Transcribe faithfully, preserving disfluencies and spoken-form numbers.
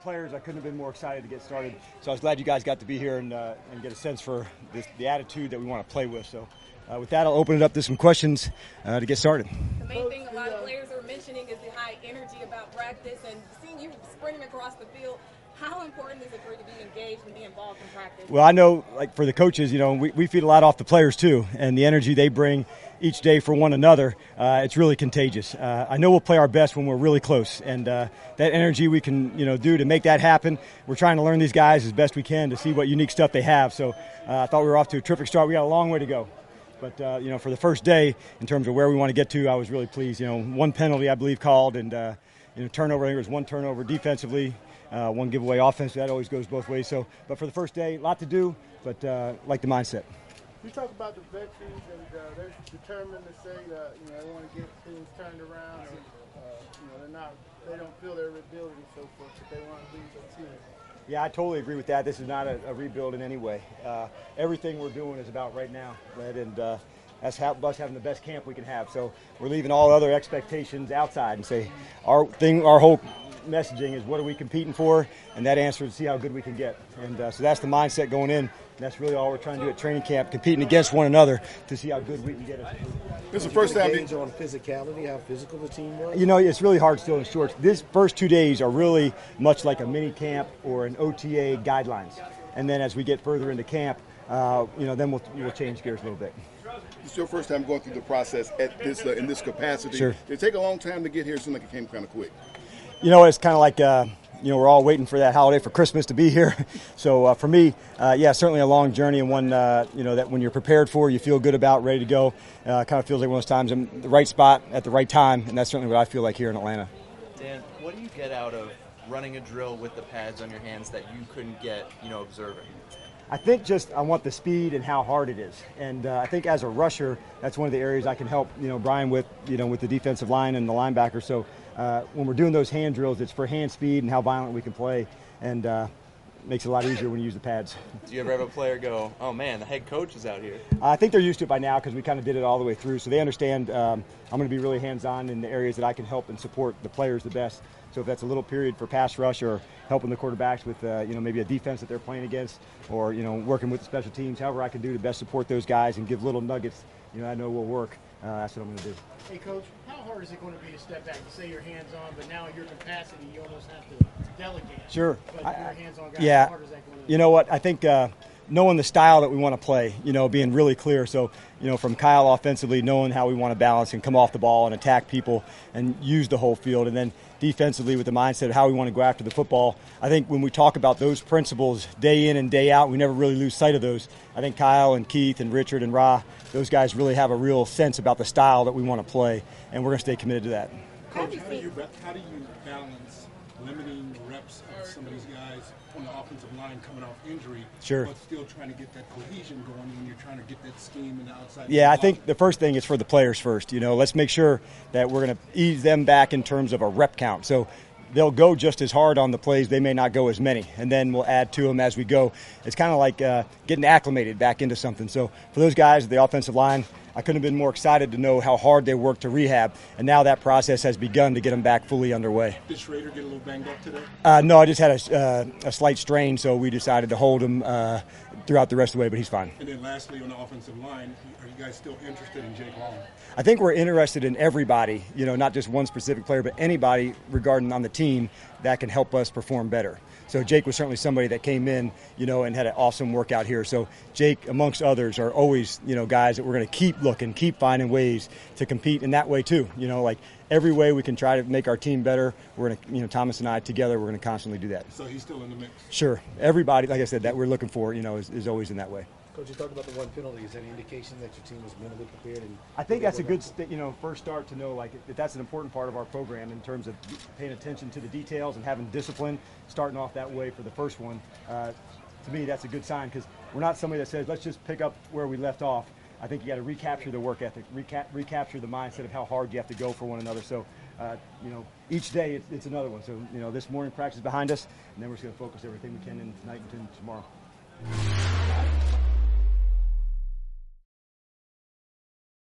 players, I couldn't have been more excited to get started. So I was glad you guys got to be here and, uh, and get a sense for this, the attitude that we want to play with. So uh, with that, I'll open it up to some questions uh, to get started. The main thing a lot of players are mentioning is the high energy about practice, and seeing you sprinting across the field. How important is it for you to be engaged and be involved in practice? Well, I know, like for the coaches, you know, we, we feed a lot off the players too, and the energy they bring each day for one another, uh, it's really contagious. Uh, I know we'll play our best when we're really close, and uh, that energy we can, you know, do to make that happen. We're trying to learn these guys as best we can to see what unique stuff they have. So uh, I thought we were off to a terrific start. We got a long way to go. But, uh, you know, for the first day, in terms of where we want to get to, I was really pleased. You know, one penalty, I believe, called, and, uh, you know, turnover. I think it was one turnover defensively. Uh, one giveaway offense, that always goes both ways. So, but for the first day, a lot to do, but uh, like the mindset. You talk about the veterans, and uh, they're determined to say that you know they want to get things turned around, and uh, you know they're not, they don't feel they're rebuilding and so forth, but they want to lead the team. Yeah, I totally agree with that. This is not a, a rebuild in any way. Uh, everything we're doing is about right now, right? And uh, that's how, us having the best camp we can have. So we're leaving all other expectations outside and say our thing, our whole messaging is what are we competing for, and that answer is see how good we can get. And uh, so that's the mindset going in. That's really all we're trying to do at training camp, competing against one another to see how good we can get. This is the first time gauge on physicality, how physical the team was. You know, it's really hard still in shorts. This first two days are really much like a mini camp or an O T A guidelines. And then as we get further into camp, uh, you know, then we'll, we'll change gears a little bit. It's your first time going through the process at this uh, in this capacity. Sure. Did it take a long time to get here? It seemed like it came kind of quick. You know, it's kind of like, uh, you know, we're all waiting for that holiday for Christmas to be here. So uh, for me, uh, yeah, certainly a long journey, and one, uh, you know, that when you're prepared for, you feel good about, ready to go. Uh, kind of feels like one of those times I'm in the right spot at the right time, and that's certainly what I feel like here in Atlanta. Dan, what do you get out of running a drill with the pads on your hands that you couldn't get, you know, observing? I think just I want the speed and how hard it is, and uh, I think as a rusher, that's one of the areas I can help, you know, Brian with, you know, with the defensive line and the linebacker. So uh, when we're doing those hand drills, it's for hand speed and how violent we can play, and uh, makes it a lot easier when you use the pads. Do you ever have a player go, oh man, the head coach is out here? I think they're used to it by now because we kind of did it all the way through, so they understand um, I'm going to be really hands-on in the areas that I can help and support the players the best. So if that's a little period for pass rush or helping the quarterbacks with, uh, you know, maybe a defense that they're playing against, or, you know, working with the special teams, however I can do to best support those guys and give little nuggets, you know, I know will work, uh, that's what I'm going to do. Hey, Coach, how hard is it going to be to step back and say you're hands-on, but now in your capacity, you almost have to delegate? Sure. But I, you're a hands-on guy. yeah. How hard is that going to be? You know what? I think uh, knowing the style that we want to play, you know, being really clear. So, you know, from Kyle offensively, knowing how we want to balance and come off the ball and attack people and use the whole field. And then defensively with the mindset of how we want to go after the football. I think when we talk about those principles day in and day out, we never really lose sight of those. I think Kyle and Keith and Richard and Ra, those guys really have a real sense about the style that we want to play, and we're going to stay committed to that. Coach, how do you, how do you balance limiting the reps of some of these guys on the offensive line coming off injury, sure, but still trying to get that cohesion going when you're trying to get that scheme in the outside? Yeah, I think the first thing is for the players first. You know, let's make sure that we're going to ease them back in terms of a rep count. So they'll go just as hard on the plays. They may not go as many, and then we'll add to them as we go. It's kind of like uh, getting acclimated back into something. So for those guys, the offensive line, I couldn't have been more excited to know how hard they worked to rehab, and now that process has begun to get them back fully underway. Did Schrader get a little banged up today? Uh, no, I just had a, uh, a slight strain, so we decided to hold him uh, throughout the rest of the way, but he's fine. And then lastly, on the offensive line, are you guys still interested in Jake Long? I think we're interested in everybody, you know, not just one specific player, but anybody regarding on the team that can help us perform better. So Jake was certainly somebody that came in, you know, and had an awesome workout here. So Jake, amongst others, are always, you know, guys that we're going to keep looking, keep finding ways to compete in that way too. You know, like every way we can try to make our team better, we're going to, you know, Thomas and I together, we're going to constantly do that. So he's still in the mix? Sure. Everybody, like I said, that we're looking for, you know, is, is always in that way. Coach, you talked about the one penalty. Is that an indication that your team was mentally prepared? And I think that's a good, st- you know, first start to know like that that's an important part of our program in terms of paying attention to the details and having discipline. Starting off that way for the first one, uh, to me, that's a good sign because we're not somebody that says let's just pick up where we left off. I think you got to recapture the work ethic, reca- recapture the mindset of how hard you have to go for one another. So, uh, you know, each day it's, it's another one. So, you know, this morning practice is behind us, and then we're just going to focus everything we can in tonight and tomorrow.